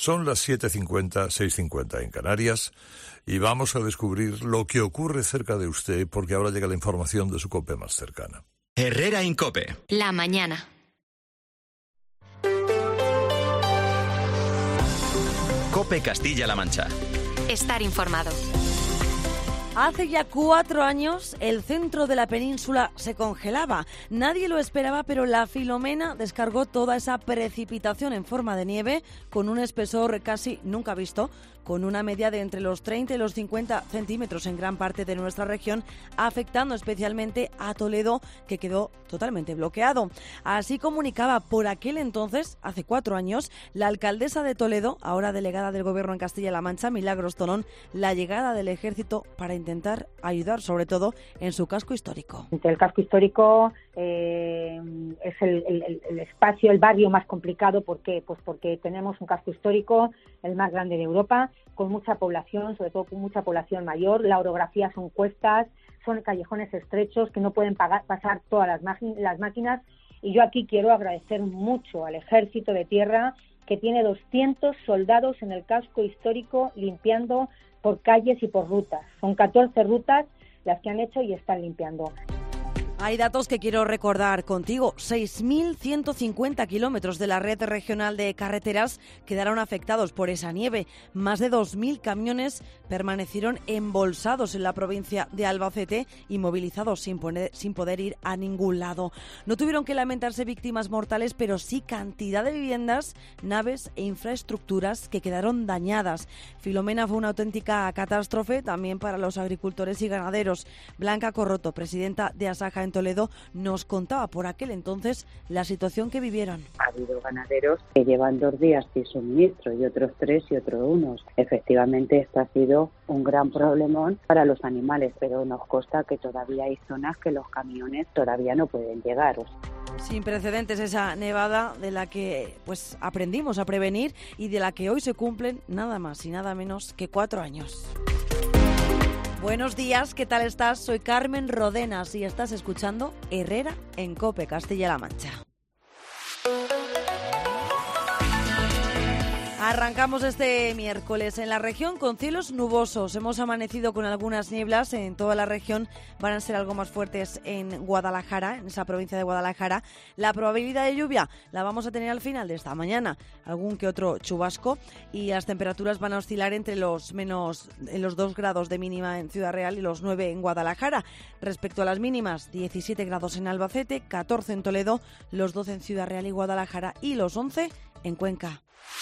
Son las 7:50, 6:50 en Canarias y vamos a descubrir lo que ocurre cerca de usted porque ahora llega la información de su COPE más cercana. Herrera en COPE. La mañana. COPE Castilla-La Mancha. Estar informado. Hace ya 4 años el centro de la península se congelaba. Nadie lo esperaba, pero la Filomena descargó toda esa precipitación en forma de nieve con un espesor casi nunca visto, con una media de entre los 30 y los 50 centímetros en gran parte de nuestra región, afectando especialmente a Toledo, que quedó totalmente bloqueado. Así comunicaba por aquel entonces, hace 4 años, la alcaldesa de Toledo, ahora delegada del Gobierno en Castilla-La Mancha, Milagros Tolón, la llegada del ejército para intentar ayudar, sobre todo, en su casco histórico. El casco histórico es el espacio, el barrio más complicado. ¿Por qué? Pues porque tenemos un casco histórico, el más grande de Europa, con mucha población, sobre todo con mucha población mayor. La orografía son cuestas, son callejones estrechos que no pueden pasar todas las máquinas. Y yo aquí quiero agradecer mucho al Ejército de Tierra, que tiene 200 soldados en el casco histórico limpiando por calles y por rutas. Son 14 rutas las que han hecho y están limpiando. Hay datos que quiero recordar contigo. 6.150 kilómetros de la red regional de carreteras quedaron afectados por esa nieve. Más de 2.000 camiones permanecieron embolsados en la provincia de Albacete y movilizados sin poder ir a ningún lado. No tuvieron que lamentarse víctimas mortales, pero sí cantidad de viviendas, naves e infraestructuras que quedaron dañadas. Filomena fue una auténtica catástrofe también para los agricultores y ganaderos. Blanca Corroto, presidenta de Asaja en Toledo, nos contaba por aquel entonces la situación que vivieron. Ha habido ganaderos que llevan 2 días sin suministro y otros 3 y otros 1. Efectivamente, esto ha sido un gran problemón para los animales, pero nos consta que todavía hay zonas que los camiones todavía no pueden llegar. Sin precedentes esa nevada de la que pues aprendimos a prevenir y de la que hoy se cumplen nada más y nada menos que 4 años. Buenos días, ¿qué tal estás? Soy Carmen Rodenas y estás escuchando Herrera en COPE Castilla-La Mancha. Arrancamos este miércoles en la región con cielos nubosos. Hemos amanecido con algunas nieblas en toda la región. Van a ser algo más fuertes en Guadalajara, en esa provincia de Guadalajara. La probabilidad de lluvia la vamos a tener al final de esta mañana. Algún que otro chubasco y las temperaturas van a oscilar entre los 2 grados de mínima en Ciudad Real y los 9 en Guadalajara. Respecto a las mínimas, 17 grados en Albacete, 14 en Toledo, los 12 en Ciudad Real y Guadalajara y los 11 en Cuenca.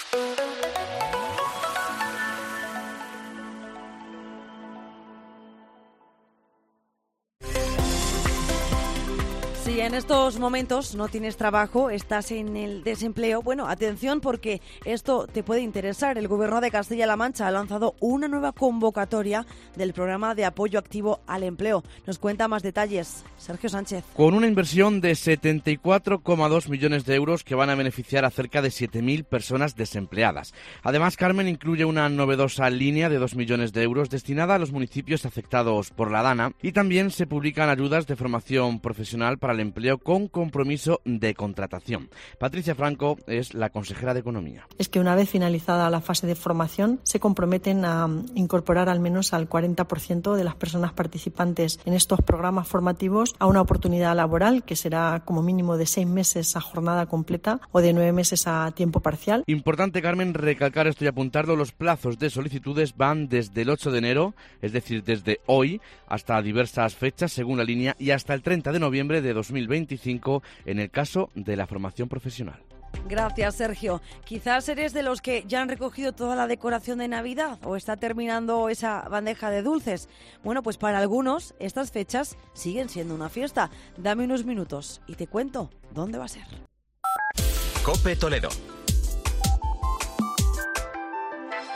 Si en estos momentos no tienes trabajo, estás en el desempleo, bueno, atención porque esto te puede interesar. El Gobierno de Castilla-La Mancha ha lanzado una nueva convocatoria del programa de apoyo activo al empleo. Nos cuenta más detalles Sergio Sánchez. Con una inversión de 74,2 millones de euros que van a beneficiar a cerca de 7.000 personas desempleadas. Además, Carmen, incluye una novedosa línea de 2 millones de euros destinada a los municipios afectados por la DANA y también se publican ayudas de formación profesional para el empleo con compromiso de contratación. Patricia Franco es la consejera de Economía. Es que una vez finalizada la fase de formación se comprometen a incorporar al menos al 40% de las personas participantes en estos programas formativos a una oportunidad laboral que será como mínimo de 6 meses a jornada completa o de 9 meses a tiempo parcial. Importante, Carmen, recalcar esto y apuntarlo, los plazos de solicitudes van desde el 8 de enero, es decir, desde hoy, hasta diversas fechas según la línea y hasta el 30 de noviembre de 2025 en el caso de la formación profesional. Gracias, Sergio. Quizás eres de los que ya han recogido toda la decoración de Navidad o está terminando esa bandeja de dulces. Bueno, pues para algunos estas fechas siguen siendo una fiesta. Dame unos minutos y te cuento dónde va a ser. COPE Toledo.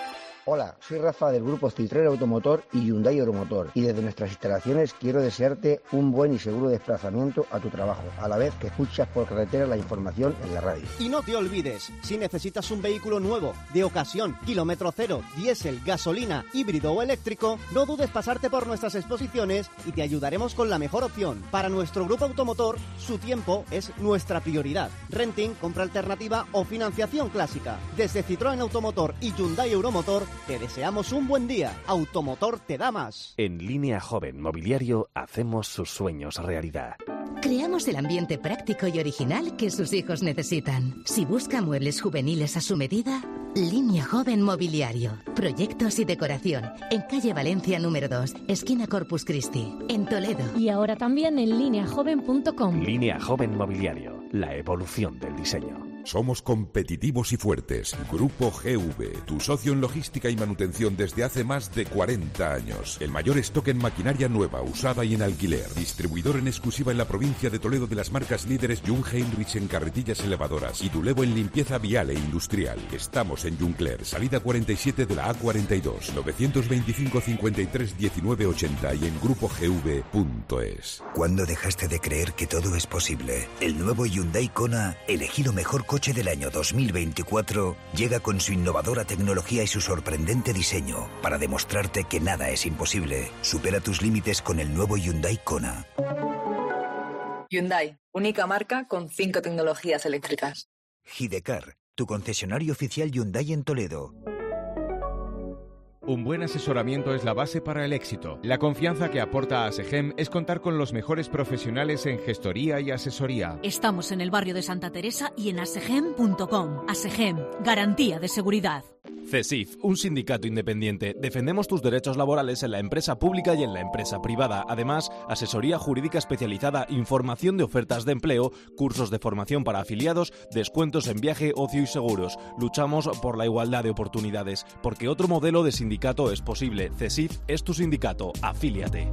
Hola, soy Rafa del grupo Citroën Automotor y Hyundai Euromotor, y desde nuestras instalaciones quiero desearte un buen y seguro desplazamiento a tu trabajo, a la vez que escuchas por carretera la información en la radio. Y no te olvides, si necesitas un vehículo nuevo, de ocasión, kilómetro cero, diésel, gasolina, híbrido o eléctrico, no dudes pasarte por nuestras exposiciones y te ayudaremos con la mejor opción. Para nuestro grupo automotor, su tiempo es nuestra prioridad. Renting, compra alternativa o financiación clásica. Desde Citroën Automotor y Hyundai Euromotor, te deseamos un buen día. Automotor te da más. En Línea Joven Mobiliario hacemos sus sueños realidad. Creamos el ambiente práctico y original que sus hijos necesitan. Si busca muebles juveniles a su medida, Línea Joven Mobiliario. Proyectos y decoración. En calle Valencia número 2, esquina Corpus Christi, en Toledo. Y ahora también en lineajoven.com. Línea Joven Mobiliario. La evolución del diseño. Somos competitivos y fuertes. Grupo GV, tu socio en logística y manutención desde hace más de 40 años. El mayor stock en maquinaria nueva, usada y en alquiler. Distribuidor en exclusiva en la provincia de Toledo de las marcas líderes Jung Heinrich en carretillas elevadoras y Dulevo en limpieza vial e industrial. Estamos en Juncler, salida 47 de la A42, 925 53 19 80 y en grupogv.es. ¿Cuándo dejaste de creer que todo es posible? El nuevo Hyundai Kona, elegido mejor coche del año 2024, llega con su innovadora tecnología y su sorprendente diseño para demostrarte que nada es imposible. Supera tus límites con el nuevo Hyundai Kona. Hyundai, única marca con 5 tecnologías eléctricas. Hidecar, tu concesionario oficial Hyundai en Toledo. Un buen asesoramiento es la base para el éxito. La confianza que aporta ASEGEM es contar con los mejores profesionales en gestoría y asesoría. Estamos en el barrio de Santa Teresa y en asegem.com. ASEGEM, garantía de seguridad. CESIF, un sindicato independiente. Defendemos tus derechos laborales en la empresa pública y en la empresa privada. Además, asesoría jurídica especializada, información de ofertas de empleo, cursos de formación para afiliados, descuentos en viaje, ocio y seguros. Luchamos por la igualdad de oportunidades, porque otro modelo de sindicato es posible. CESIF es tu sindicato. Afíliate.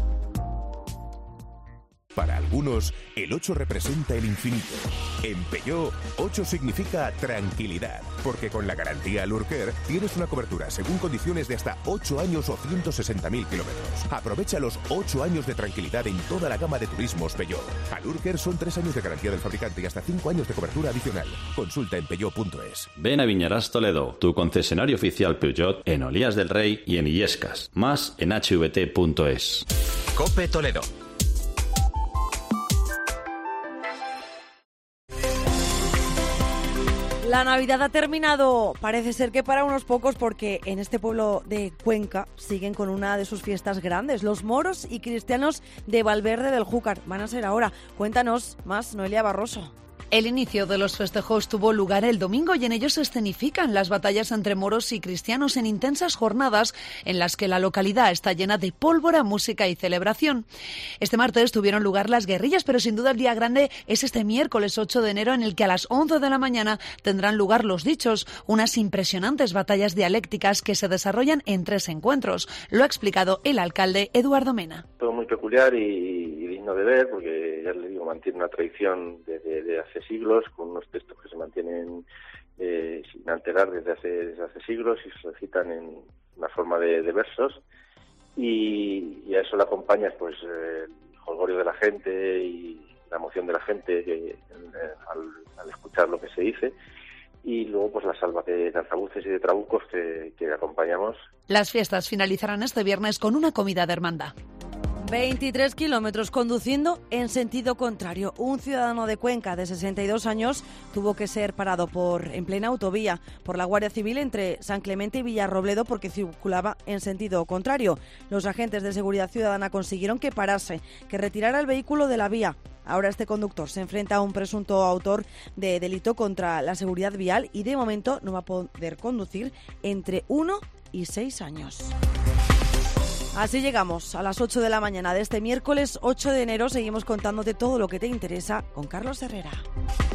Para algunos, el 8 representa el infinito. En Peugeot, 8 significa tranquilidad, porque con la garantía Lurker tienes una cobertura según condiciones de hasta 8 años o 160.000 kilómetros. Aprovecha los 8 años de tranquilidad en toda la gama de turismos Peugeot. A Lurker son 3 años de garantía del fabricante y hasta 5 años de cobertura adicional. Consulta en peugeot.es. Ven a Viñarás Toledo, tu concesionario oficial Peugeot en Olías del Rey y en Illescas. Más en hvt.es. COPE Toledo. La Navidad ha terminado, parece ser que para unos pocos, porque en este pueblo de Cuenca siguen con una de sus fiestas grandes. Los moros y cristianos de Valverde del Júcar van a ser ahora. Cuéntanos más, Noelia Barroso. El inicio de los festejos tuvo lugar el domingo y en ellos se escenifican las batallas entre moros y cristianos en intensas jornadas en las que la localidad está llena de pólvora, música y celebración. Este martes tuvieron lugar las guerrillas, pero sin duda el día grande es este miércoles 8 de enero en el que a las 11 de la mañana tendrán lugar los dichos, unas impresionantes batallas dialécticas que se desarrollan en 3 encuentros. Lo ha explicado el alcalde Eduardo Mena. Todo muy peculiar y digno de ver, porque ya les digo, mantiene una tradición de hace siglos, con unos textos que se mantienen sin alterar desde hace siglos y se recitan en una forma de versos, y a eso le acompaña pues el jolgorio de la gente y la emoción de la gente al escuchar lo que se dice, y luego pues la salva de alzabuces y de trabucos que acompañamos. Las fiestas finalizarán este viernes con una comida de hermandad. 23 kilómetros conduciendo en sentido contrario. Un ciudadano de Cuenca de 62 años tuvo que ser parado en plena autovía por la Guardia Civil entre San Clemente y Villarrobledo porque circulaba en sentido contrario. Los agentes de seguridad ciudadana consiguieron que parase, que retirara el vehículo de la vía. Ahora este conductor se enfrenta a un presunto autor de delito contra la seguridad vial y de momento no va a poder conducir entre 1 y 6 años. Así llegamos a las 8 de la mañana de este miércoles 8 de enero. Seguimos contándote todo lo que te interesa con Carlos Herrera.